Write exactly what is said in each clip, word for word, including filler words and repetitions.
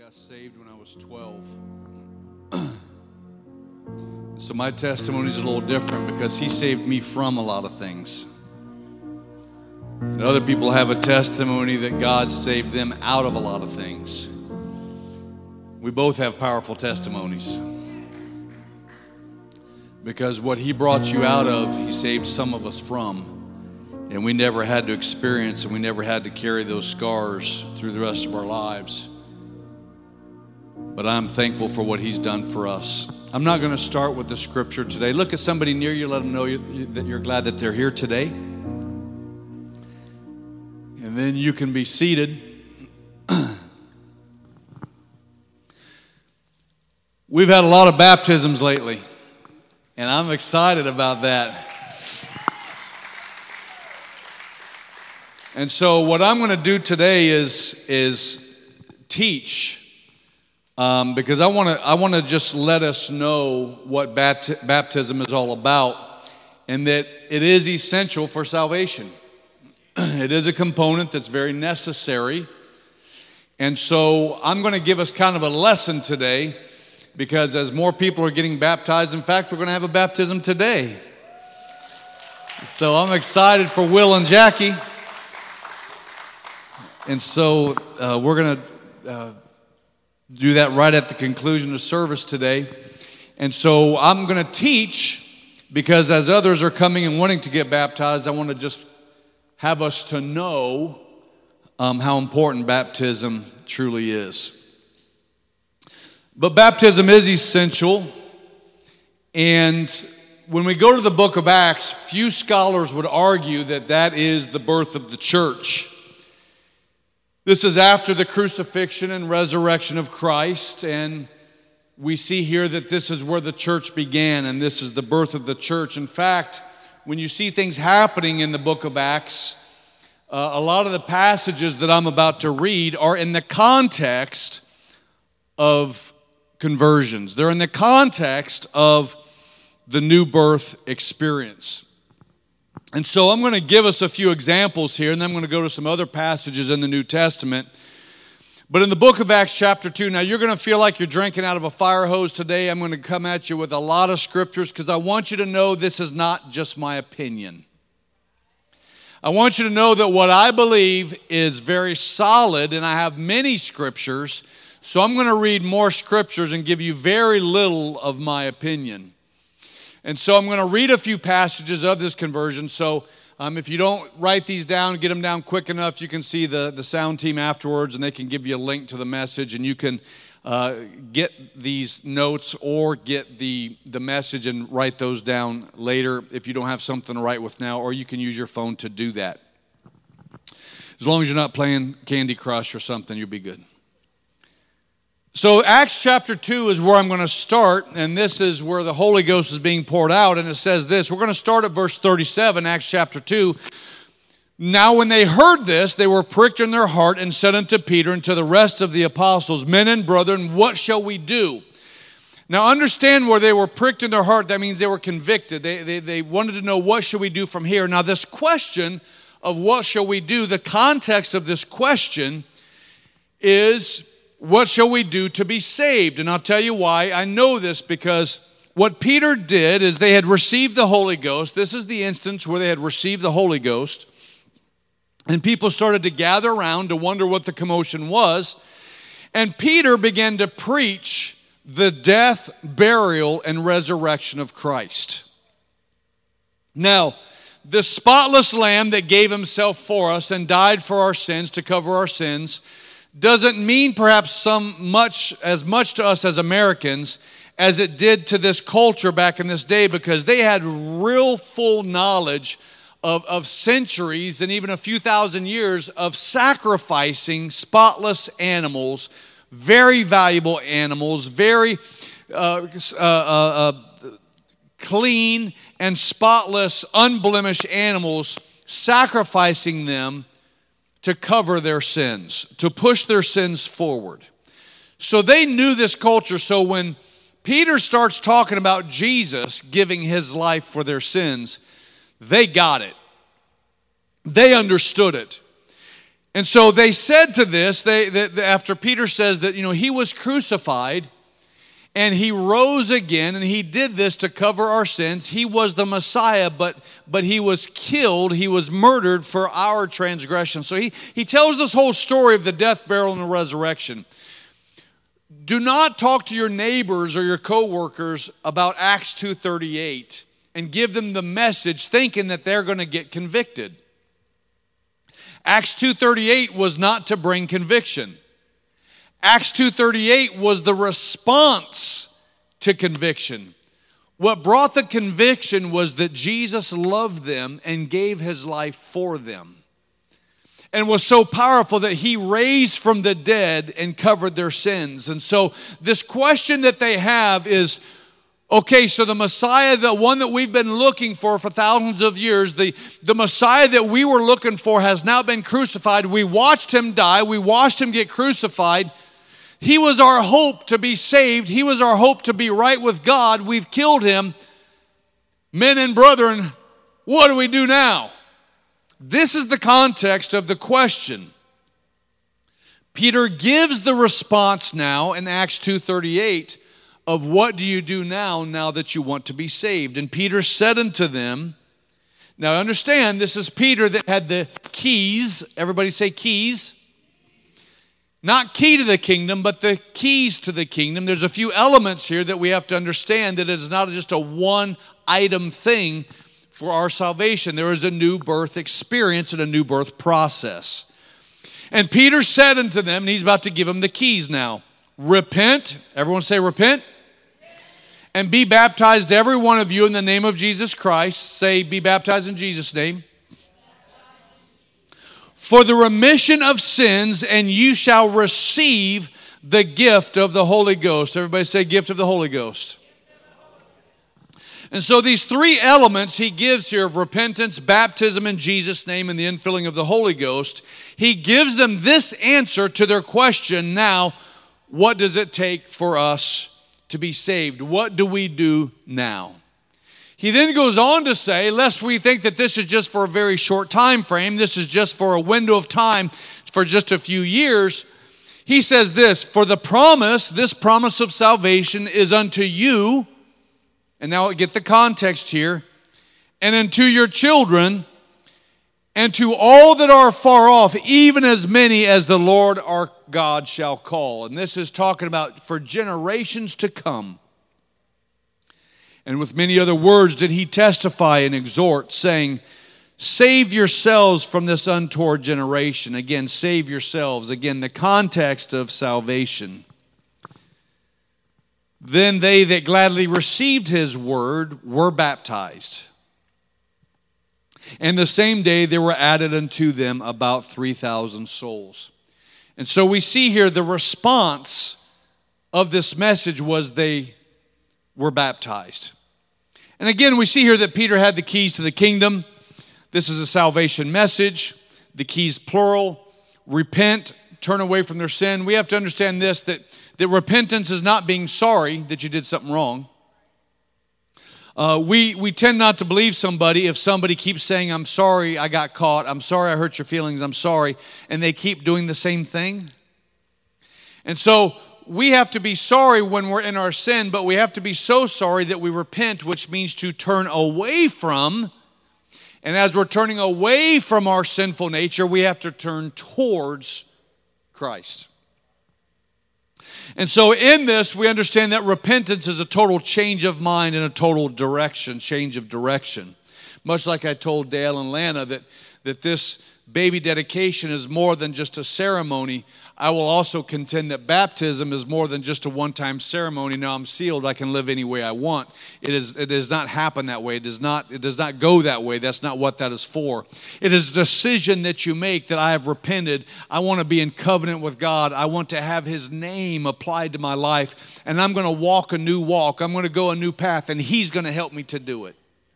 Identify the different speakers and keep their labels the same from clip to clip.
Speaker 1: got saved when I was twelve. So my testimony is a little different because he saved me from a lot of things. And other people have a testimony that God saved them out of a lot of things. We both have powerful testimonies. Because what he brought you out of, he saved some of us from. And we never had to experience and we never had to carry those scars through the rest of our lives. But I'm thankful for what he's done for us. I'm not going to start with the scripture today. Look at somebody near you, let them know you, that you're glad that they're here today. And then you can be seated. We've had a lot of baptisms lately, and I'm excited about that. And so what I'm going to do today is, is teach. Um, because I want to I want to just let us know what bat- baptism is all about, and that it is essential for salvation. It is a component that's very necessary. And so I'm going to give us kind of a lesson today, because as more people are getting baptized, in fact, we're going to have a baptism today. So I'm excited for Will and Jackie. And so uh, we're going to... Uh, do that right at the conclusion of service today. And so I'm going to teach, because as others are coming and wanting to get baptized, I want to just have us to know um, how important baptism truly is. But baptism is essential. And when we go to the book of Acts, few scholars would argue that that is the birth of the church. This is after the crucifixion and resurrection of Christ, and we see here that this is where the church began, and this is the birth of the church. In fact, when you see things happening in the book of Acts, uh, a lot of the passages that I'm about to read are in the context of conversions. They're in the context of the new birth experience. And so I'm going to give us a few examples here, and then I'm going to go to some other passages in the New Testament. But in the book of Acts chapter two, now you're going to feel like you're drinking out of a fire hose today. I'm going to come at you with a lot of scriptures, because I want you to know this is not just my opinion. I want you to know that what I believe is very solid, and I have many scriptures. So I'm going to read more scriptures and give you very little of my opinion. And so I'm going to read a few passages of this conversion. So um, if you don't write these down, get them down quick enough, you can see the, the sound team afterwards, and they can give you a link to the message, and you can uh, get these notes or get the, the message and write those down later if you don't have something to write with now, or you can use your phone to do that. As long as you're not playing Candy Crush or something, you'll be good. So Acts chapter two is where I'm going to start, and this is where the Holy Ghost is being poured out, and it says this. We're going to start at verse thirty-seven, Acts chapter two. Now when they heard this, they were pricked in their heart and said unto Peter and to the rest of the apostles, Men and brethren, what shall we do? Now understand where they were pricked in their heart, that means they were convicted. They, they, they wanted to know, what shall we do from here? Now this question of what shall we do, the context of this question is, what shall we do to be saved? And I'll tell you why. I know this because what Peter did is they had received the Holy Ghost. This is the instance where they had received the Holy Ghost. And people started to gather around to wonder what the commotion was. And Peter began to preach the death, burial, and resurrection of Christ. Now, the spotless Lamb that gave himself for us and died for our sins to cover our sins doesn't mean perhaps some much as much to us as Americans as it did to this culture back in this day, because they had real full knowledge of, of centuries and even a few thousand years of sacrificing spotless animals, very valuable animals, very uh, uh, uh, uh, clean and spotless, unblemished animals, sacrificing them to cover their sins, to push their sins forward. So they knew this culture. So when Peter starts talking about Jesus giving his life for their sins, they got it. They understood it. And so they said to this, they, they after Peter says that, you know, he was crucified and he rose again, and he did this to cover our sins. He was the Messiah, but, but he was killed, he was murdered for our transgression. So he, he tells this whole story of the death, burial, and the resurrection. Do not talk to your neighbors or your coworkers about Acts two thirty-eight and give them the message thinking that they're going to get convicted. Acts two thirty-eight was not to bring conviction. Acts two thirty-eight was the response to conviction. What brought the conviction was that Jesus loved them and gave his life for them, and was so powerful that he raised from the dead and covered their sins. And so this question that they have is, okay, so the Messiah, the one that we've been looking for for thousands of years, the, the Messiah that we were looking for has now been crucified. We watched him die. We watched him get crucified. He was our hope to be saved. He was our hope to be right with God. We've killed him. Men and brethren, what do we do now? This is the context of the question. Peter gives the response now in Acts two thirty-eight of what do you do now, now that you want to be saved? And Peter said unto them, now understand, this is Peter that had the keys. Everybody say keys. Not key to the kingdom, but the keys to the kingdom. There's a few elements here that we have to understand, that it is not just a one-item thing for our salvation. There is a new birth experience and a new birth process. And Peter said unto them, and he's about to give them the keys now, repent, everyone say repent, and be baptized every one of you in the name of Jesus Christ. Say, be baptized in Jesus' name. For the remission of sins, and you shall receive the gift of the Holy Ghost. Everybody say gift of the Holy Ghost. And so these three elements he gives here of repentance, baptism in Jesus' name, and the infilling of the Holy Ghost, he gives them this answer to their question now, what does it take for us to be saved? What do we do now? He then goes on to say, lest we think that this is just for a very short time frame, this is just for a window of time, for just a few years, he says this, for the promise, this promise of salvation is unto you, and now get the context here, and unto your children, and to all that are far off, even as many as the Lord our God shall call. And this is talking about for generations to come. And with many other words did he testify and exhort, saying, save yourselves from this untoward generation. Again, save yourselves. Again, the context of salvation. Then they that gladly received his word were baptized. And the same day there were added unto them about three thousand souls. And so we see here the response of this message was they were baptized. And again, we see here that Peter had the keys to the kingdom. This is a salvation message. The keys plural. Repent, turn away from their sin. We have to understand this, that, that repentance is not being sorry that you did something wrong. Uh, we, we tend not to believe somebody if somebody keeps saying, I'm sorry I got caught, I'm sorry I hurt your feelings, I'm sorry, and they keep doing the same thing. And so we have to be sorry when we're in our sin, but we have to be so sorry that we repent, which means to turn away from. And as we're turning away from our sinful nature, we have to turn towards Christ. And so in this, we understand that repentance is a total change of mind and a total direction, change of direction. Much like I told Dale and Lana that, that this baby dedication is more than just a ceremony. I will also contend that baptism is more than just a one-time ceremony. Now I'm sealed, I can live any way I want. It is, it does not happen that way. It does not, it does not go that way. That's not what that is for. It is a decision that you make that I have repented. I want to be in covenant with God. I want to have his name applied to my life, and I'm going to walk a new walk. I'm going to go a new path, and he's going to help me to do it.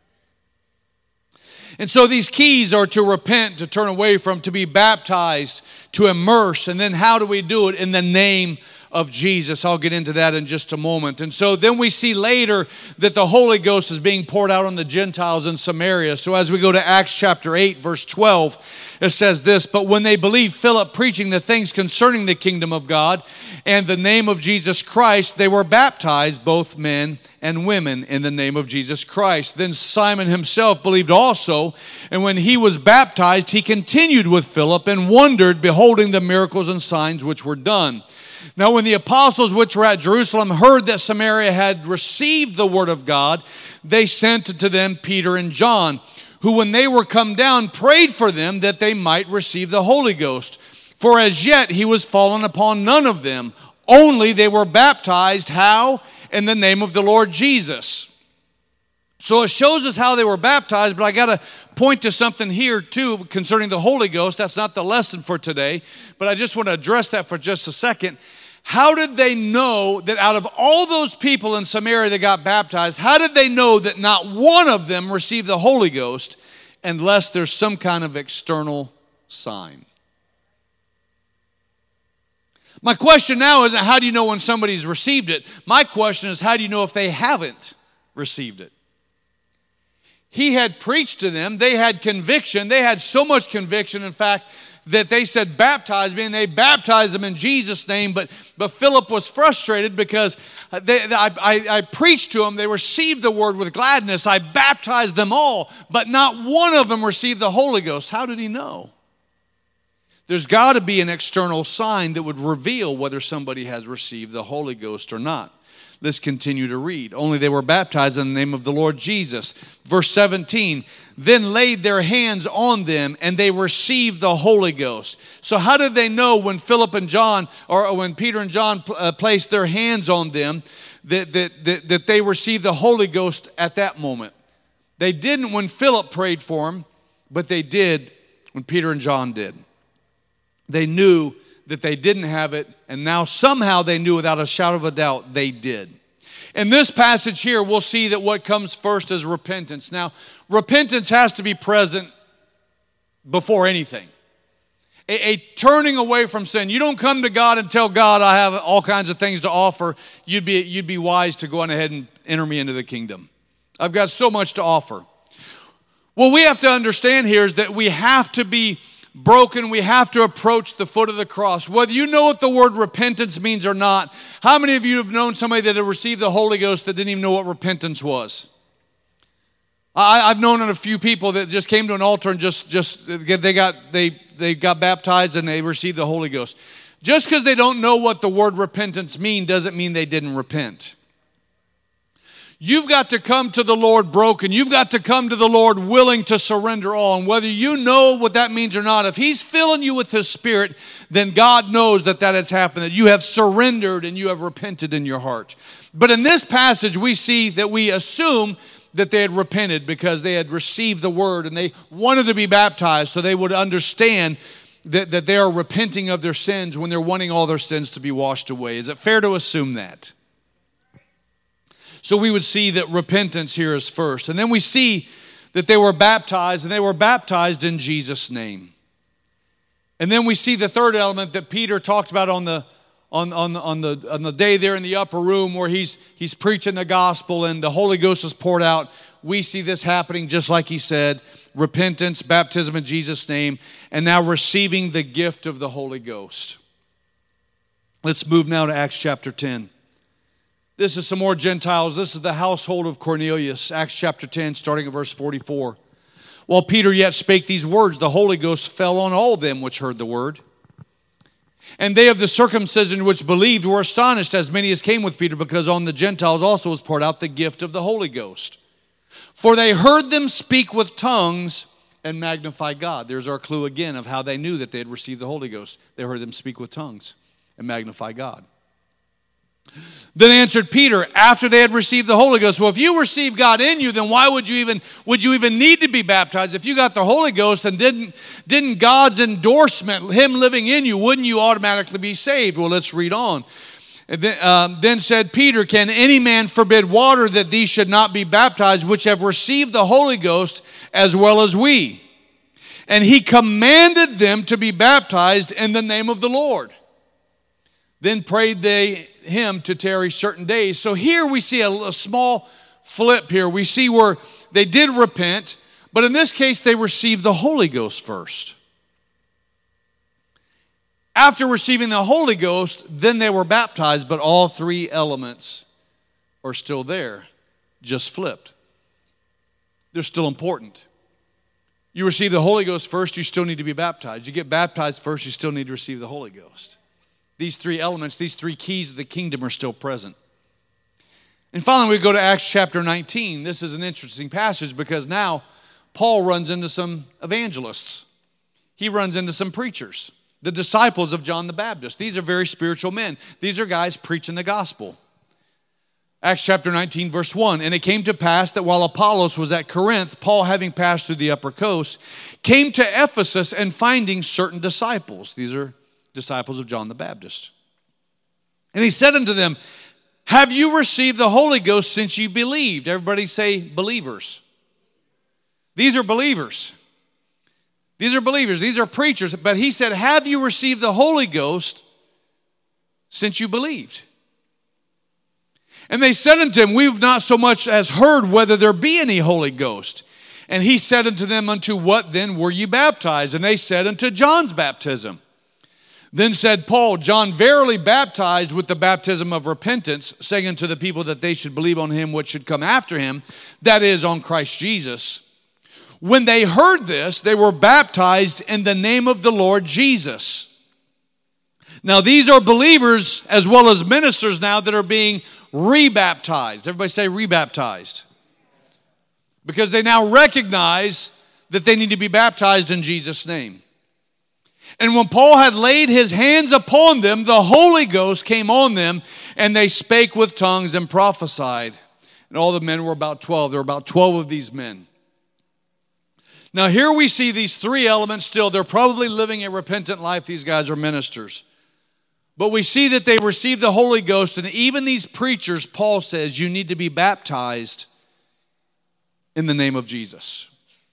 Speaker 1: And so these keys are to repent, to turn away from, to be baptized, to immerse. And then how do we do it? In the name of Jesus. I'll get into that in just a moment. And so then we see later that the Holy Ghost is being poured out on the Gentiles in Samaria. So as we go to Acts chapter eight, verse twelve, it says this, "But when they believed Philip preaching the things concerning the kingdom of God and the name of Jesus Christ, they were baptized, both men and women, in the name of Jesus Christ. Then Simon himself believed also, and when he was baptized, he continued with Philip and wondered, beholding the miracles and signs which were done. Now when the apostles which were at Jerusalem heard that Samaria had received the word of God, they sent to them Peter and John, who when they were come down prayed for them that they might receive the Holy Ghost. For as yet he was fallen upon none of them, only they were baptized." How? "In the name of the Lord Jesus." So it shows us how they were baptized, but I got to point to something here too concerning the Holy Ghost. That's not the lesson for today, but I just want to address that for just a second. How did they know that out of all those people in Samaria that got baptized, how did they know that not one of them received the Holy Ghost unless there's some kind of external sign? My question now isn't how do you know when somebody's received it? My question is how do you know if they haven't received it? He had preached to them. They had conviction. They had so much conviction, in fact, that they said, "Baptize me," and they baptized them in Jesus' name. But, but Philip was frustrated because they, I, I, I preached to them. They received the word with gladness. I baptized them all, but not one of them received the Holy Ghost. How did he know? There's got to be an external sign that would reveal whether somebody has received the Holy Ghost or not. Let's continue to read. "Only they were baptized in the name of the Lord Jesus." Verse seventeen, "Then laid their hands on them, and they received the Holy Ghost." So how did they know when Philip and John, or when Peter and John uh, placed their hands on them, that, that, that, that they received the Holy Ghost at that moment? They didn't when Philip prayed for them, but they did when Peter and John did. They knew that they didn't have it, and now somehow they knew without a shadow of a doubt they did. In this passage here, we'll see that what comes first is repentance. Now, repentance has to be present before anything. A, a turning away from sin. You don't come to God and tell God, "I have all kinds of things to offer." You'd be, you'd be wise to go on ahead and enter me into the kingdom. I've got so much to offer. What we have to understand here is that we have to be broken. We have to approach the foot of the cross. Whether you know what the word repentance means or not, how many of you have known somebody that had received the Holy Ghost that didn't even know what repentance was? I, I've known a few people that just came to an altar and just, just they got they they got baptized and they received the Holy Ghost. Just because they don't know what the word repentance means doesn't mean they didn't repent. You've got to come to the Lord broken. You've got to come to the Lord willing to surrender all. And whether you know what that means or not, if He's filling you with His Spirit, then God knows that that has happened, that you have surrendered and you have repented in your heart. But in this passage, we see that we assume that they had repented because they had received the word and they wanted to be baptized so they would understand that, that they are repenting of their sins when they're wanting all their sins to be washed away. Is it fair to assume that? So we would see that repentance here is first. And then we see that they were baptized, and they were baptized in Jesus' name. And then we see the third element that Peter talked about on the on, on, on the on the day there in the upper room where he's he's preaching the gospel and the Holy Ghost is poured out. We see this happening just like he said. Repentance, baptism in Jesus' name, and now receiving the gift of the Holy Ghost. Let's move now to Acts chapter ten. This is some more Gentiles. This is the household of Cornelius. Acts chapter ten, starting at verse forty-four. While Peter yet spake these words, the Holy Ghost fell on all them which heard the word. And they of the circumcision which believed were astonished, as many as came with Peter, because on the Gentiles also was poured out the gift of the Holy Ghost. For they heard them speak with tongues and magnify God. There's our clue again of how they knew that they had received the Holy Ghost. They heard them speak with tongues and magnify God. Then answered Peter, after they had received the Holy Ghost, well, if you receive God in you, then why would you even would you even need to be baptized? If you got the Holy Ghost, then didn't didn't God's endorsement, Him living in you, wouldn't you automatically be saved? Well, let's read on. And then, um, then said Peter, can any man forbid water that these should not be baptized, which have received the Holy Ghost as well as we? And he commanded them to be baptized in the name of the Lord. Then prayed they him to tarry certain days. So here we see a, a small flip here. We see where they did repent, but in this case they received the Holy Ghost first. After receiving the Holy Ghost, then they were baptized, but all three elements are still there, just flipped. They're still important. You receive the Holy Ghost first, you still need to be baptized. You get baptized first, you still need to receive the Holy Ghost. These three elements, these three keys of the kingdom are still present. And finally, we go to Acts chapter nineteen. This is an interesting passage because now Paul runs into some evangelists. He runs into some preachers, the disciples of John the Baptist. These are very spiritual men. These are guys preaching the gospel. Acts chapter nineteen, verse one, and it came to pass that while Apollos was at Corinth, Paul, having passed through the upper coast, came to Ephesus and finding certain disciples. These are disciples of John the Baptist. And he said unto them, have you received the Holy Ghost since you believed? Everybody say believers. These are believers. These are believers. These are preachers. But he said, have you received the Holy Ghost since you believed? And they said unto him, we've not so much as heard whether there be any Holy Ghost. And he said unto them, unto what then were ye baptized? And they said, unto John's baptism. Then said Paul, John verily baptized with the baptism of repentance, saying unto the people that they should believe on him which should come after him, that is, on Christ Jesus. When they heard this, they were baptized in the name of the Lord Jesus. Now these are believers as well as ministers now that are being rebaptized. Everybody say rebaptized. Because they now recognize that they need to be baptized in Jesus' name. And when Paul had laid his hands upon them, the Holy Ghost came on them, and they spake with tongues and prophesied. And all the men were about twelve. There were about twelve of these men. Now here we see these three elements still. They're probably living a repentant life. These guys are ministers. But we see that they received the Holy Ghost, and even these preachers, Paul says, you need to be baptized in the name of Jesus.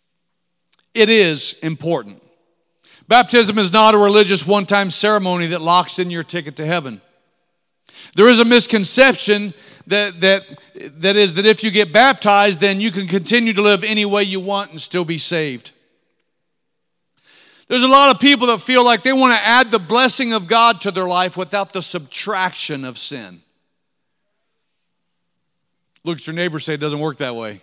Speaker 1: It is important. Baptism is not a religious one-time ceremony that locks in your ticket to heaven. There is a misconception that, that, that is that if you get baptized, then you can continue to live any way you want and still be saved. There's a lot of people that feel like they want to add the blessing of God to their life without the subtraction of sin. Look at your neighbor and say it doesn't work that way.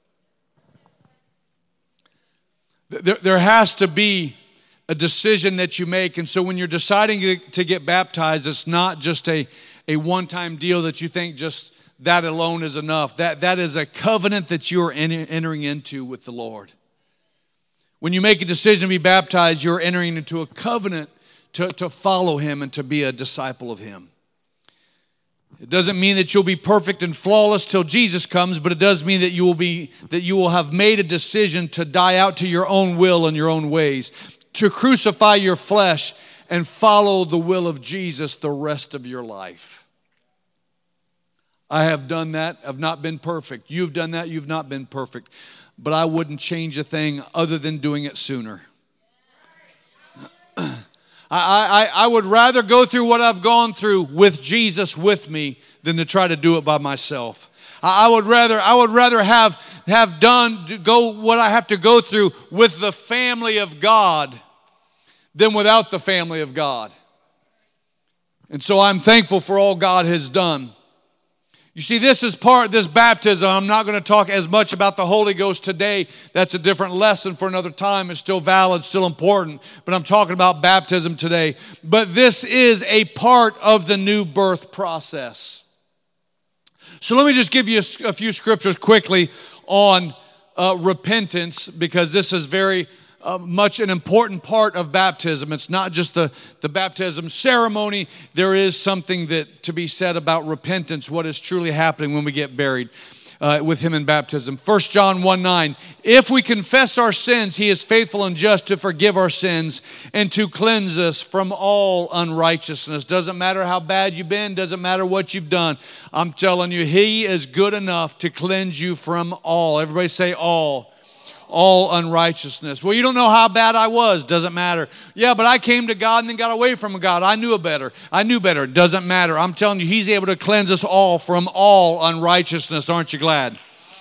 Speaker 1: There, there has to be a decision that you make. And so when you're deciding to get baptized, it's not just a, a one-time deal that you think just that alone is enough. That, that is a covenant that you are entering into with the Lord. When you make a decision to be baptized, you're entering into a covenant to, to follow him and to be a disciple of him. It doesn't mean that you'll be perfect and flawless till Jesus comes, but it does mean that you will be that you will have made a decision to die out to your own will and your own ways, to crucify your flesh and follow the will of Jesus the rest of your life. I have done that. I've not been perfect. You've done that. You've not been perfect. But I wouldn't change a thing other than doing it sooner. I, I, I would rather go through what I've gone through with Jesus with me than to try to do it by myself. I, I would rather I would rather have have done go what I have to go through with the family of God than without the family of God. And so I'm thankful for all God has done. You see, this is part, this baptism. I'm not going to talk as much about the Holy Ghost today. That's a different lesson for another time. It's still valid, still important. But I'm talking about baptism today. But this is a part of the new birth process. So let me just give you a, a few scriptures quickly on uh, repentance, because this is very Uh, much an important part of baptism. It's not just the, the baptism ceremony. There is something that to be said about repentance, what is truly happening when we get buried uh, with him in baptism. First John one nine, if we confess our sins, he is faithful and just to forgive our sins and to cleanse us from all unrighteousness. Doesn't matter how bad you've been, doesn't matter what you've done. I'm telling you, he is good enough to cleanse you from all. Everybody say all. all unrighteousness. Well, you don't know how bad I was. Doesn't matter. Yeah, but I came to God and then got away from God. I knew better. I knew better. Doesn't matter. I'm telling you, He's able to cleanse us all from all unrighteousness. Aren't you glad?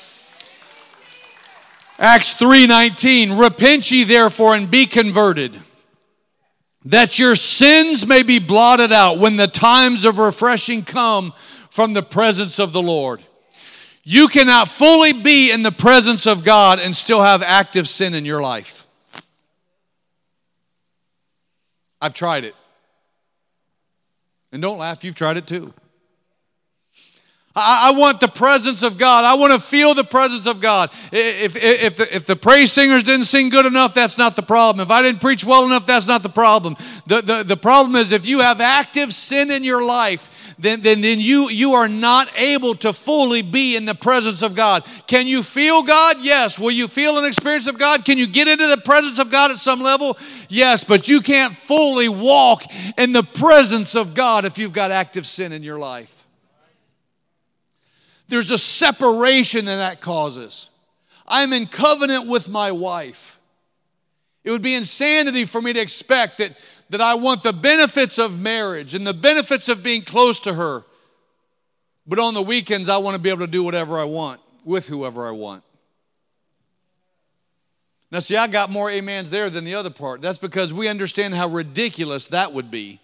Speaker 1: Acts three nineteen, repent ye therefore and be converted, that your sins may be blotted out when the times of refreshing come from the presence of the Lord. You cannot fully be in the presence of God and still have active sin in your life. I've tried it. And don't laugh, you've tried it too. I, I want the presence of God. I want to feel the presence of God. If, if, if, the, if the praise singers didn't sing good enough, that's not the problem. If I didn't preach well enough, that's not the problem. The, the, the problem is if you have active sin in your life, then, then, then you, you are not able to fully be in the presence of God. Can you feel God? Yes. Will you feel an experience of God? Can you get into the presence of God at some level? Yes, but you can't fully walk in the presence of God if you've got active sin in your life. There's a separation that that causes. I'm in covenant with my wife. It would be insanity for me to expect that that I want the benefits of marriage and the benefits of being close to her. But on the weekends, I want to be able to do whatever I want with whoever I want. Now, see, I got more amens there than the other part. That's because we understand how ridiculous that would be.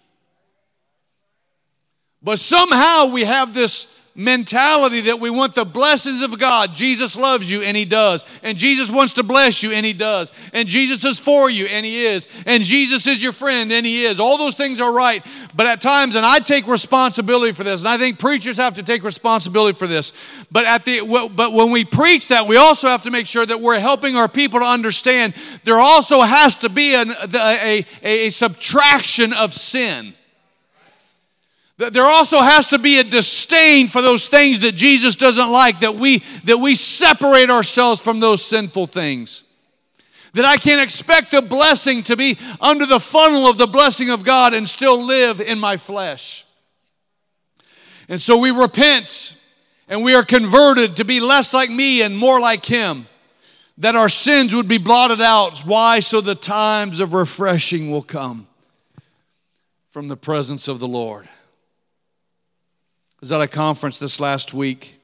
Speaker 1: But somehow we have this mentality that we want the blessings of God. Jesus loves you, and He does. And Jesus wants to bless you, and He does. And Jesus is for you, and He is. And Jesus is your friend, and He is. All those things are right. But at times, and I take responsibility for this, and I think preachers have to take responsibility for this. But at the but when we preach that, we also have to make sure that we're helping our people to understand there also has to be an, a, a, a subtraction of sin. There also has to be a disdain for those things that Jesus doesn't like, that we, that we separate ourselves from those sinful things. That I can't expect the blessing to be under the funnel of the blessing of God and still live in my flesh. And so we repent and we are converted to be less like me and more like Him. That our sins would be blotted out. Why? So the times of refreshing will come from the presence of the Lord. I was at a conference this last week.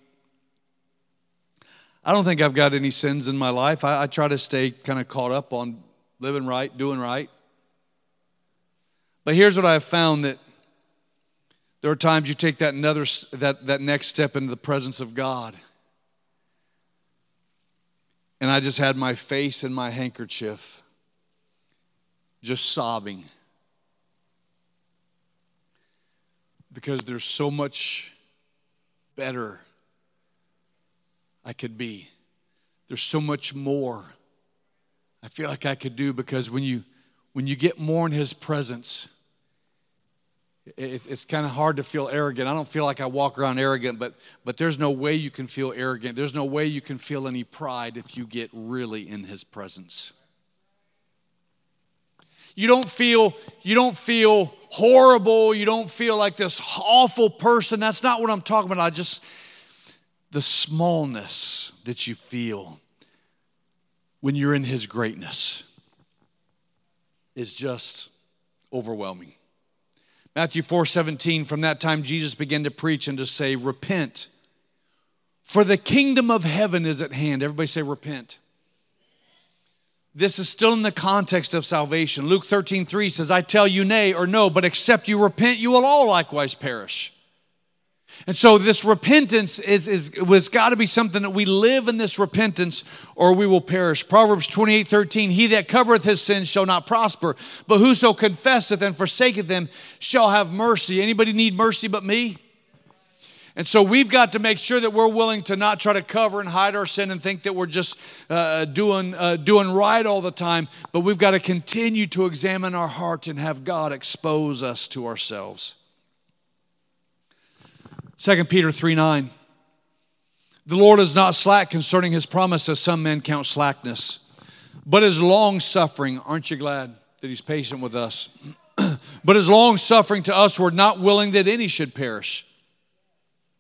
Speaker 1: I don't think I've got any sins in my life. I, I try to stay kind of caught up on living right, doing right. But here's what I've found, that there are times you take that another that, that next step into the presence of God. And I just had my face in my handkerchief, just sobbing. Because there's so much better I could be. There's so much more I feel like I could do, because when you when you get more in His presence, it, it's kind of hard to feel arrogant. I don't feel like I walk around arrogant, but but there's no way you can feel arrogant. There's no way you can feel any pride if you get really in His presence. You don't feel, you don't feel horrible. You don't feel like this awful person. That's not what I'm talking about. I just, the smallness that you feel when you're in His greatness is just overwhelming. Matthew four seventeen, from that time Jesus began to preach and to say, repent, for the kingdom of heaven is at hand. Everybody say repent. This is still in the context of salvation. Luke thirteen three says, I tell you nay or no, but except you repent, you will all likewise perish. And so this repentance is, is was got to be something that we live in, this repentance, or we will perish. Proverbs twenty-eight thirteen, he that covereth his sins shall not prosper, but whoso confesseth and forsaketh them shall have mercy. Anybody need mercy but me? And so we've got to make sure that we're willing to not try to cover and hide our sin and think that we're just uh, doing uh, doing right all the time. But we've got to continue to examine our heart and have God expose us to ourselves. Second Peter three nine. The Lord is not slack concerning His promise, as some men count slackness, but is long-suffering. Aren't you glad that He's patient with us? But is long-suffering to us, we're not willing that any should perish,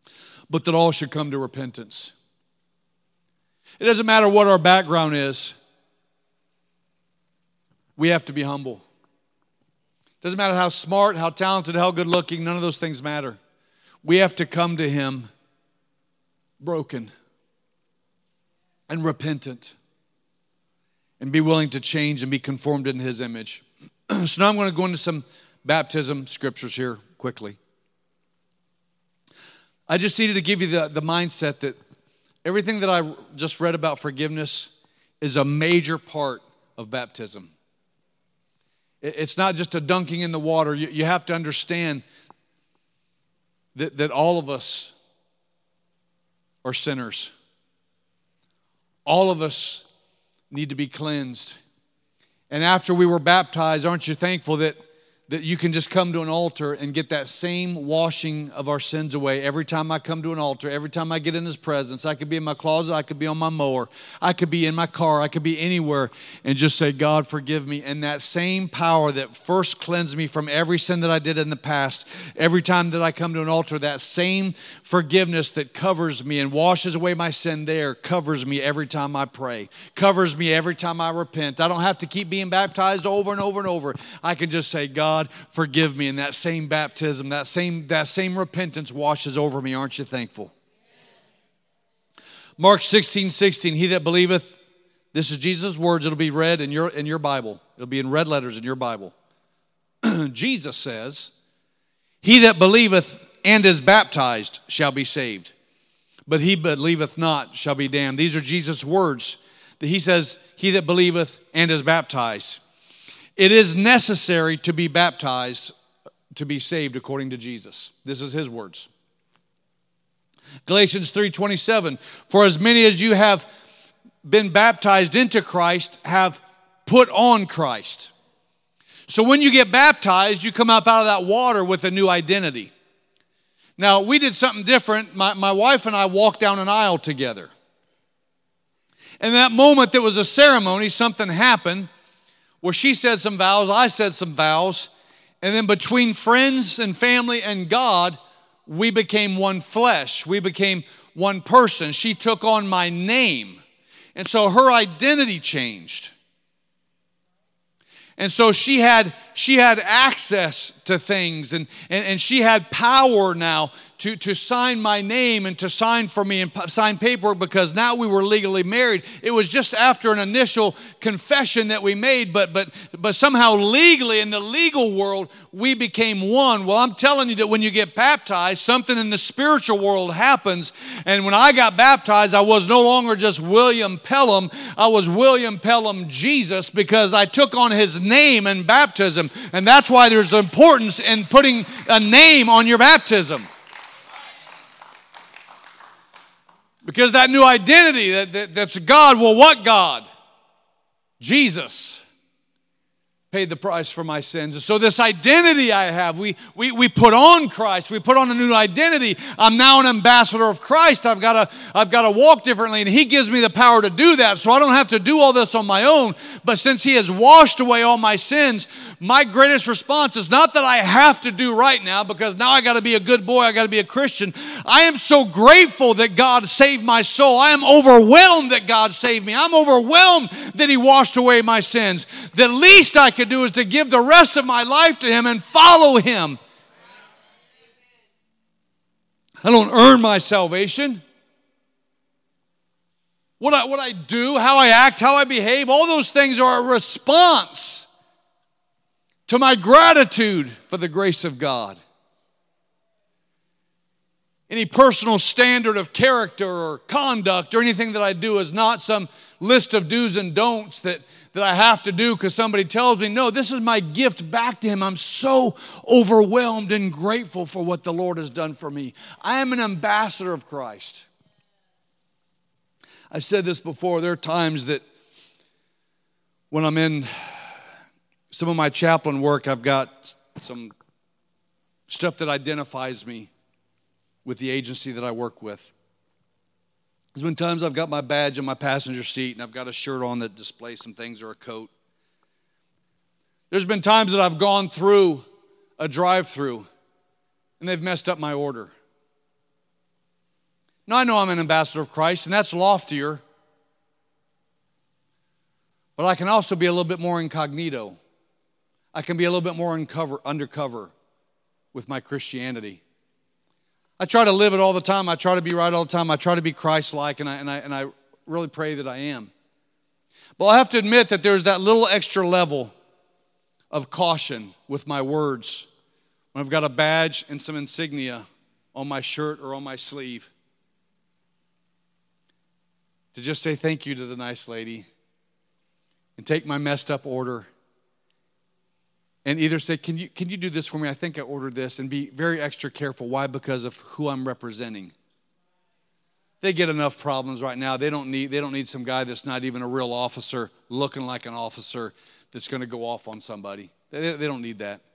Speaker 1: but that all should come to repentance. It doesn't matter what our background is. we have to be humble. Doesn't matter how smart, how talented, how good looking, none of those things matter. We have to come to him broken and repentant and be willing to change and be conformed into his image. So now I'm going to go into some baptism scriptures here quickly. I just needed to give you the, the mindset that everything that I just read about forgiveness is a major part of baptism. It's not just a dunking in the water. You, you have to understand that, that all of us are sinners. All of us need to be cleansed. And after we were baptized, aren't you thankful that, that you can just come to an altar and get that same washing of our sins away? Every time I come to an altar, every time I get in his presence, I could be in my closet, I could be on my mower, I could be in my car, I could be anywhere, and just say, God, forgive me. And that same power that first cleansed me from every sin that I did in the past, every time that I come to an altar, that same forgiveness that covers me and washes away my sin there covers me every time I pray, covers me every time I repent. I don't have to keep being baptized over and over and over. I can just say, God, forgive me, and that same baptism, that same, that same repentance washes over me. Aren't you thankful? Mark sixteen sixteen, he that believeth, this is Jesus' words, it'll be read in your, in your Bible. It'll be in red letters in your Bible. Jesus says, he that believeth and is baptized shall be saved, but he believeth not shall be damned. These are Jesus' words. That he says, he that believeth and is baptized. It is necessary to be baptized to be saved according to Jesus. This is his words. Galatians three twenty-seven, for as many as you have been baptized into Christ have put on Christ. So when you get baptized, you come up out of that water with a new identity. Now, we did something different. My, my wife and I walked down an aisle together. In that moment, there was a ceremony, something happened, where she said some vows, I said some vows, and then between friends and family and God, we became one flesh. We became one person. She took on my name. And so her identity changed. And so she had she had access to things, and, and, and she had power now to, to sign my name and to sign for me and sign paperwork, because now we were legally married. It was just after an initial confession that we made, but but but somehow legally in the legal world we became one. Well, I'm telling you that when you get baptized, something in the spiritual world happens. And when I got baptized, I was no longer just William Pelham. I was William Pelham Jesus, because I took on his name in baptism. And that's why there's importance in putting a name on your baptism. Because that new identity, that, that that's God. Well, what God? Jesus paid the price for my sins. And so this identity I have, we, we, we put on Christ. We put on a new identity. I'm now an ambassador of Christ. I've got to I've got to walk differently, and he gives me the power to do that. So I don't have to do all this on my own. But since he has washed away all my sins, my greatest response is not that I have to do right now, because now I got to be a good boy, I got to be a Christian. I am so grateful that God saved my soul. I am overwhelmed that God saved me. I'm overwhelmed that he washed away my sins. The least I could do is to give the rest of my life to him and follow him. I don't earn my salvation. What I, what I do, how I act, how I behave, all those things are a response to my gratitude for the grace of God. Any personal standard of character or conduct or anything that I do is not some list of do's and don'ts that, that I have to do because somebody tells me. No, this is my gift back to him. I'm so overwhelmed and grateful for what the Lord has done for me. I am an ambassador of Christ. I've said this before. There are times that when I'm in some of my chaplain work, I've got some stuff that identifies me with the agency that I work with. There's been times I've got my badge on my passenger seat and I've got a shirt on that displays some things or a coat. There's been times that I've gone through a drive-through and they've messed up my order. Now I know I'm an ambassador of Christ, and that's loftier. but I can also be a little bit more incognito. I can be a little bit more uncover, undercover with my Christianity. I try to live it all the time. I try to be right all the time. I try to be Christ-like, and I, and I, and I really pray that I am. But I have to admit that there's that little extra level of caution with my words when I've got a badge and some insignia on my shirt or on my sleeve. To just say thank you to the nice lady and take my messed up order and either say, can you, can you do this for me? I think I ordered this, and be very extra careful. Why? Because of who I'm representing. They get enough problems right now. They don't need, they don't need some guy that's not even a real officer looking like an officer that's going to go off on somebody. They, they don't need that.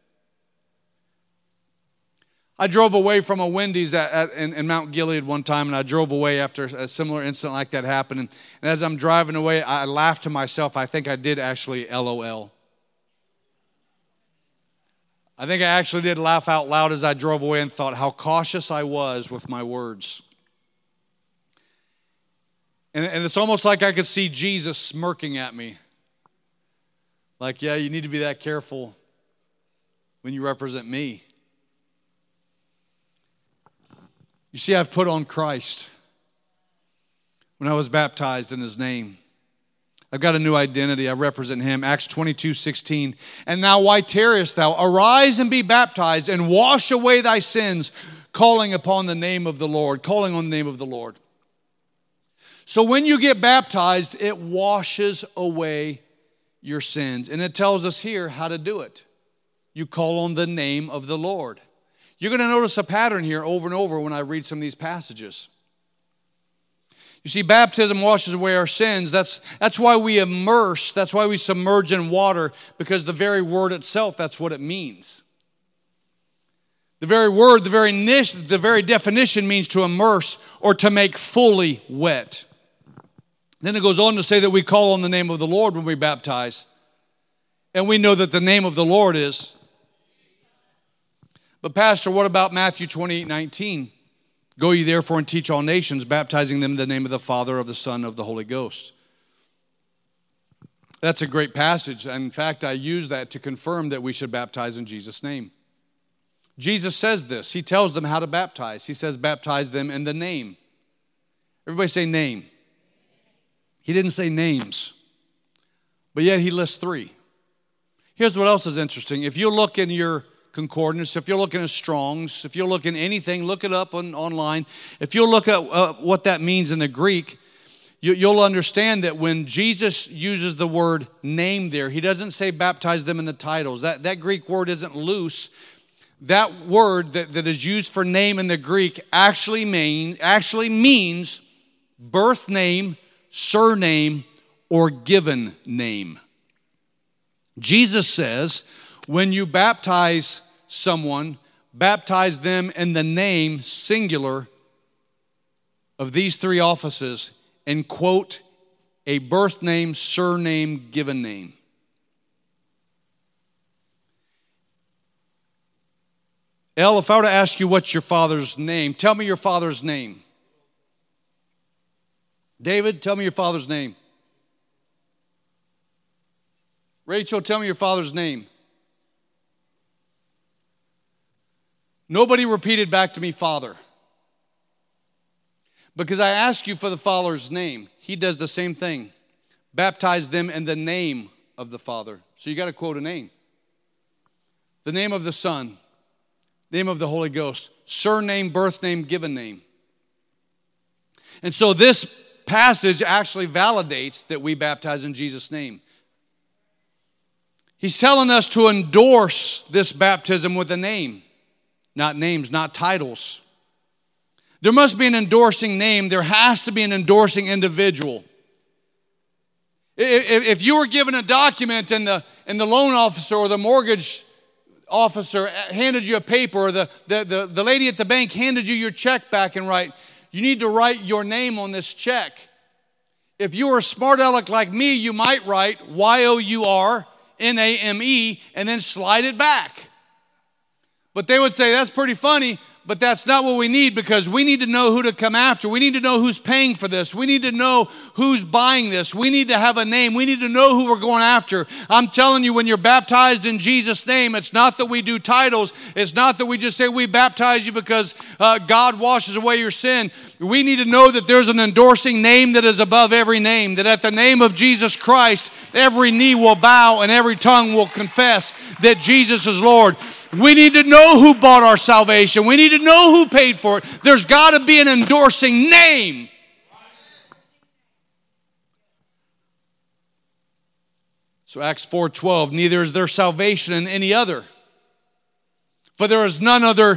Speaker 1: I drove away from a Wendy's at, at, in, in Mount Gilead one time, and I drove away after a similar incident like that happened. And, and as I'm driving away, I laughed to myself. I think I did actually L O L. I think I actually did laugh out loud as I drove away and thought how cautious I was with my words. And, and it's almost like I could see Jesus smirking at me. Like, yeah, you need to be that careful when you represent me. You see, I've put on Christ when I was baptized in his name. I've got a new identity. I represent him. Acts twenty-two sixteen. And now why tarriest thou? Arise and be baptized and wash away thy sins, calling upon the name of the Lord, calling on the name of the Lord. So when you get baptized, it washes away your sins. And it tells us here how to do it. You call on the name of the Lord. You're going to notice a pattern here over and over when I read some of these passages. You see, baptism washes away our sins. That's, that's why we immerse. That's why we submerge in water, because the very word itself, that's what it means. The very word, the very niche, the very definition means to immerse or to make fully wet. Then it goes on to say that we call on the name of the Lord when we baptize. And we know that the name of the Lord is. But Pastor, what about Matthew twenty-eight nineteen? Go ye therefore and teach all nations, baptizing them in the name of the Father, of the Son, of the Holy Ghost. That's a great passage. In fact, I use that to confirm that we should baptize in Jesus' name. Jesus says this. He tells them how to baptize. He says, baptize them in the name. Everybody say name. He didn't say names, but yet he lists three. Here's what else is interesting. If you look in your concordance, if you're looking at Strong's, if you're looking at anything, look it up on, online. If you look at uh, what that means in the Greek, you, you'll understand that when Jesus uses the word name there, he doesn't say baptize them in the titles. That, that Greek word isn't loose. That word that, that is used for name in the Greek actually, mean, actually means birth name, surname, or given name. Jesus says, when you baptize someone, baptize them in the name, singular, of these three offices, and quote, a birth name, surname, given name. Elle, if I were to ask you what's your father's name, tell me your father's name. David, tell me your father's name. Rachel, tell me your father's name. Nobody repeated back to me, Father. Because I ask you for the Father's name. He does the same thing. Baptize them in the name of the Father. So you got to quote a name. The name of the Son. Name of the Holy Ghost. Surname, birth name, given name. And so this passage actually validates that we baptize in Jesus' name. He's telling us to endorse this baptism with a name. Not names, not titles. There must be an endorsing name. There has to be an endorsing individual. If you were given a document and the, and the loan officer or the mortgage officer handed you a paper, or the, the, the, the lady at the bank handed you your check back and write, you need to write your name on this check. If you were a smart aleck like me, you might write Y O U R N A M E and then slide it back. But they would say, that's pretty funny, but that's not what we need, because we need to know who to come after. We need to know who's paying for this. We need to know who's buying this. We need to have a name. We need to know who we're going after. I'm telling you, when you're baptized in Jesus' name, it's not that we do titles. It's not that we just say we baptize you because uh, God washes away your sin. We need to know that there's an endorsing name that is above every name, that at the name of Jesus Christ, every knee will bow and every tongue will confess that Jesus is Lord. We need to know who bought our salvation. We need to know who paid for it. There's got to be an endorsing name. So Acts four twelve, neither is there salvation in any other, for there is none other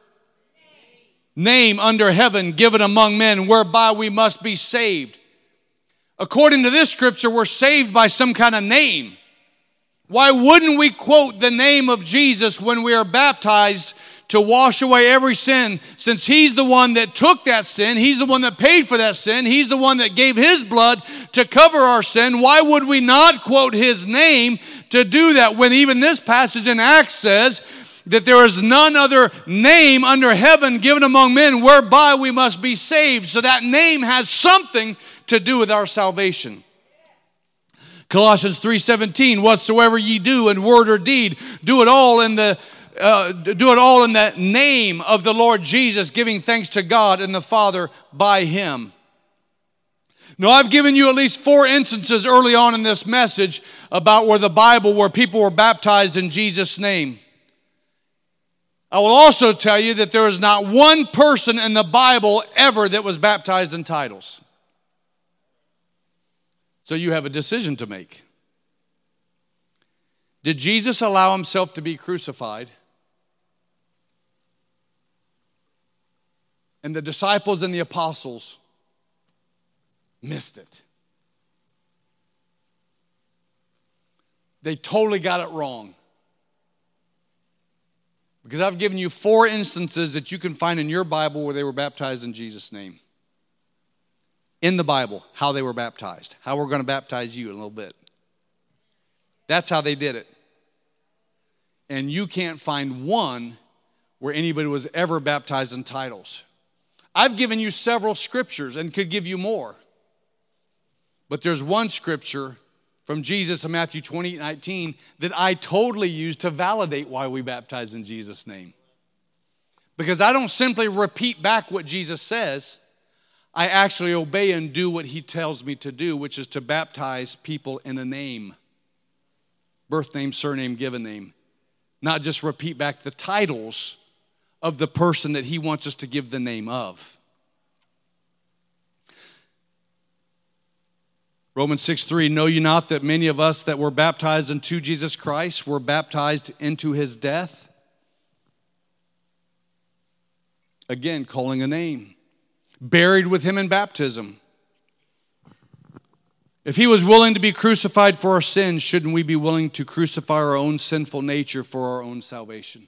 Speaker 1: name under heaven given among men whereby we must be saved. According to this scripture, we're saved by some kind of name. Why wouldn't we quote the name of Jesus when we are baptized to wash away every sin, since He's the one that took that sin, He's the one that paid for that sin, He's the one that gave His blood to cover our sin? Why would we not quote His name to do that, when even this passage in Acts says that there is none other name under heaven given among men whereby we must be saved? So that name has something to do with our salvation. Colossians three seventeen, whatsoever ye do in word or deed, do it all in the uh, do it all in the name of the Lord Jesus, giving thanks to God and the Father by Him. Now, I've given you at least four instances early on in this message about where the Bible, where people were baptized in Jesus' name. I will also tell you that there is not one person in the Bible ever that was baptized in titles. So you have a decision to make. Did Jesus allow Himself to be crucified? And the disciples and the apostles missed it. They totally got it wrong. Because I've given you four instances that you can find in your Bible where they were baptized in Jesus' name. In the Bible, how they were baptized. How we're going to baptize you in a little bit. That's how they did it. And you can't find one where anybody was ever baptized in titles. I've given you several scriptures and could give you more. But there's one scripture from Jesus in Matthew twenty-eight nineteen that I totally use to validate why we baptize in Jesus' name. Because I don't simply repeat back what Jesus says. I actually obey and do what He tells me to do, which is to baptize people in a name. Birth name, surname, given name. Not just repeat back the titles of the person that He wants us to give the name of. Romans six three, know ye not that many of us that were baptized into Jesus Christ were baptized into His death? Again, calling a name. Buried with Him in baptism. If He was willing to be crucified for our sins, shouldn't we be willing to crucify our own sinful nature for our own salvation?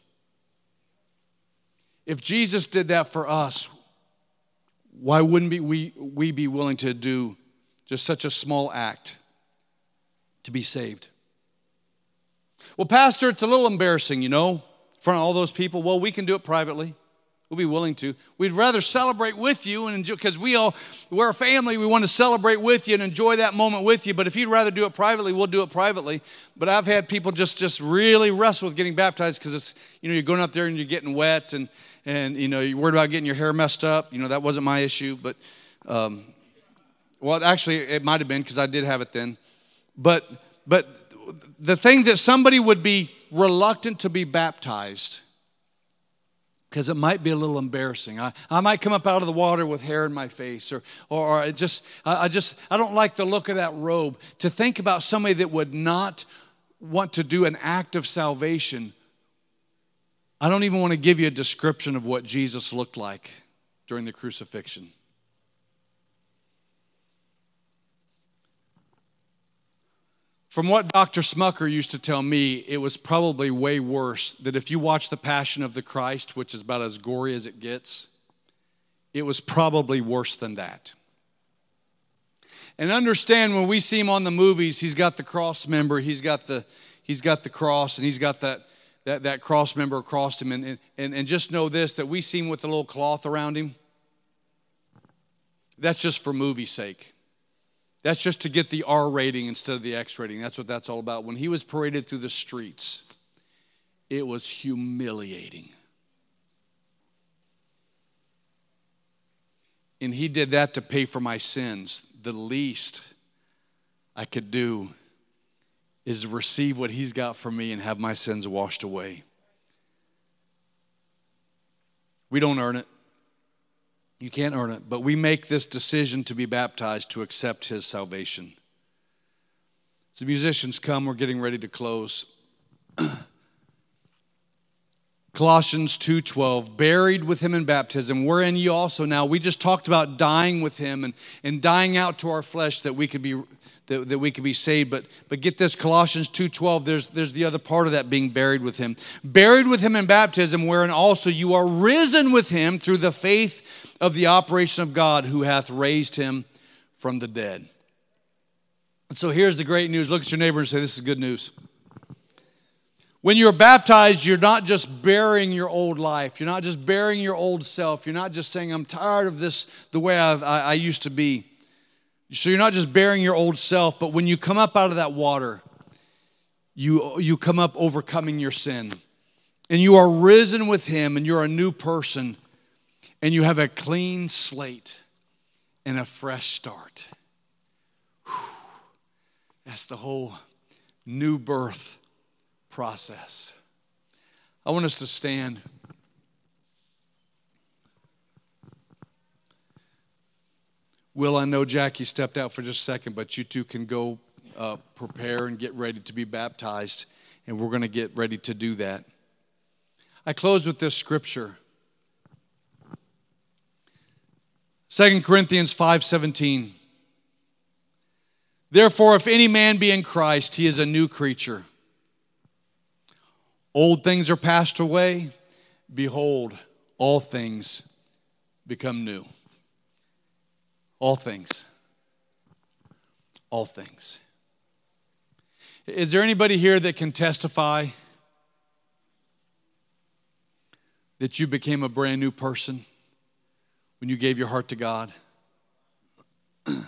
Speaker 1: If Jesus did that for us, why wouldn't we, we be willing to do just such a small act to be saved? Well, Pastor, it's a little embarrassing, you know, in front of all those people. Well, we can do it privately. We'll be willing to. We'd rather celebrate with you, and enjoy, because we all, we're a family, we want to celebrate with you and enjoy that moment with you. But if you'd rather do it privately, we'll do it privately. But I've had people just, just really wrestle with getting baptized because it's, you know, you're going up there and you're getting wet, and, and you know, you're worried about getting your hair messed up. You know, that wasn't my issue, but, um, well, actually, it might have been because I did have it then. But, but the thing that somebody would be reluctant to be baptized, because it might be a little embarrassing. I, I might come up out of the water with hair in my face, or or, or I just I, I just I don't like the look of that robe. To think about somebody that would not want to do an act of salvation. I don't even want to give you a description of what Jesus looked like during the crucifixion. From what Doctor Smucker used to tell me, it was probably way worse. That if you watch The Passion of the Christ, which is about as gory as it gets, it was probably worse than that. And understand, when we see Him on the movies, He's got the cross member, He's got the, he's got the cross, and He's got that, that, that cross member crossed him. And, and, and just know this, that we see him with a little cloth around him. That's just for movie's sake. That's just to get the R rating instead of the X rating. That's what that's all about. When he was paraded through the streets, it was humiliating. And he did that to pay for my sins. The least I could do is receive what he's got for me and have my sins washed away. We don't earn it. You can't earn it. But we make this decision to be baptized to accept his salvation. As the musicians come, we're getting ready to close. Colossians two twelve, buried with him in baptism, wherein you also now, we just talked about dying with him and, and dying out to our flesh that we could be that, that we could be saved. But but get this, Colossians two twelve, there's there's the other part of that, being buried with him. Buried with him in baptism, wherein also you are risen with him through the faith of the operation of God who hath raised him from the dead. And so here's the great news. Look at your neighbor and say, this is good news. When you're baptized, you're not just burying your old life. You're not just burying your old self. You're not just saying, I'm tired of this the way I've, I, I used to be. So you're not just burying your old self, but when you come up out of that water, you, you come up overcoming your sin. And you are risen with him, and you're a new person, and you have a clean slate and a fresh start. Whew. That's the whole new birth process. I want us to stand. Will, I know Jackie stepped out for just a second, but you two can go uh, prepare and get ready to be baptized, and we're going to get ready to do that. I close with this scripture. Second Corinthians five seventeen. Therefore, if any man be in Christ, he is a new creature. Old things are passed away. Behold, all things become new. All things. All things. Is there anybody here that can testify that you became a brand new person when you gave your heart to God? and,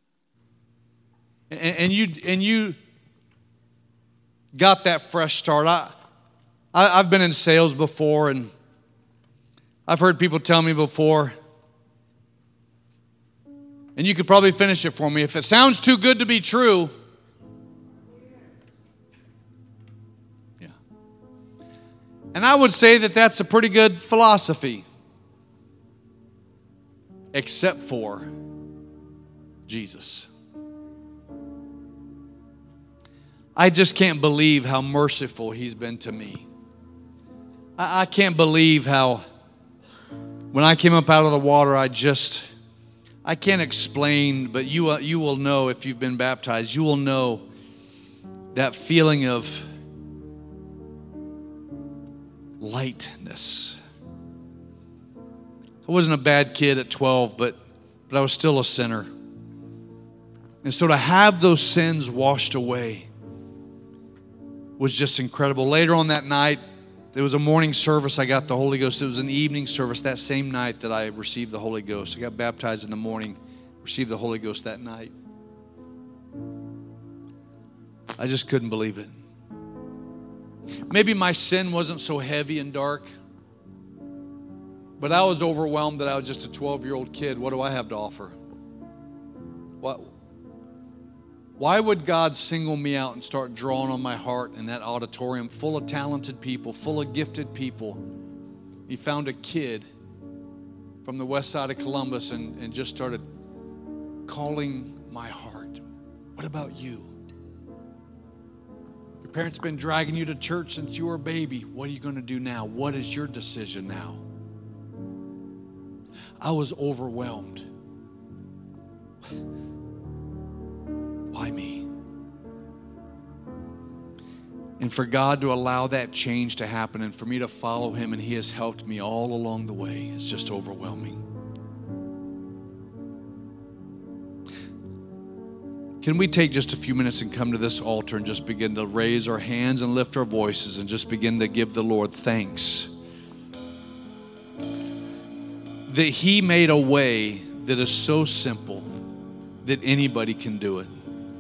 Speaker 1: and you and you got that fresh start. I, I, I've been in sales before, and I've heard people tell me before, and you could probably finish it for me. If it sounds too good to be true, yeah. And I would say that that's a pretty good philosophy, except for Jesus. I just can't believe how merciful he's been to me. I, I can't believe how when I came up out of the water, I just, I can't explain, but you, uh, you will know if you've been baptized, you will know that feeling of lightness. I wasn't a bad kid at twelve, but, but I was still a sinner. And so to have those sins washed away was just incredible. Later on that night, there was a morning service. I got the Holy Ghost. It was an evening service that same night that I received the Holy Ghost. I got baptized in the morning, received the Holy Ghost that night. I just couldn't believe it. Maybe my sin wasn't so heavy and dark, but I was overwhelmed that I was just a twelve-year-old kid. What do I have to offer? What? Why would God single me out and start drawing on my heart in that auditorium full of talented people, full of gifted people? He found a kid from the west side of Columbus and, and just started calling my heart. What about you? Your parents have been dragging you to church since you were a baby. What are you going to do now? What is your decision now? I was overwhelmed. Why me? And for God to allow that change to happen and for me to follow him, and he has helped me all along the way, is just overwhelming. Can we take just a few minutes and come to this altar and just begin to raise our hands and lift our voices and just begin to give the Lord thanks that He made a way that is so simple that anybody can do it.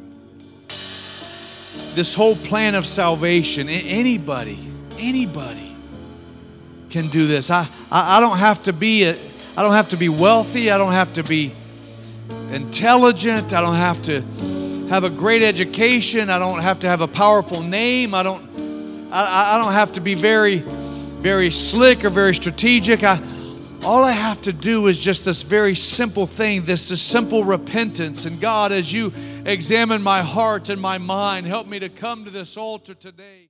Speaker 1: This whole plan of salvation, anybody, anybody can do this. I, I, I don't have to be a, I don't have to be wealthy. I don't have to be intelligent. I don't have to have a great education. I don't have to have a powerful name. I don't, I, I don't have to be very, very slick or very strategic. I, all I have to do is just this very simple thing, this, this simple repentance. And God, as you examine my heart and my mind, help me to come to this altar today.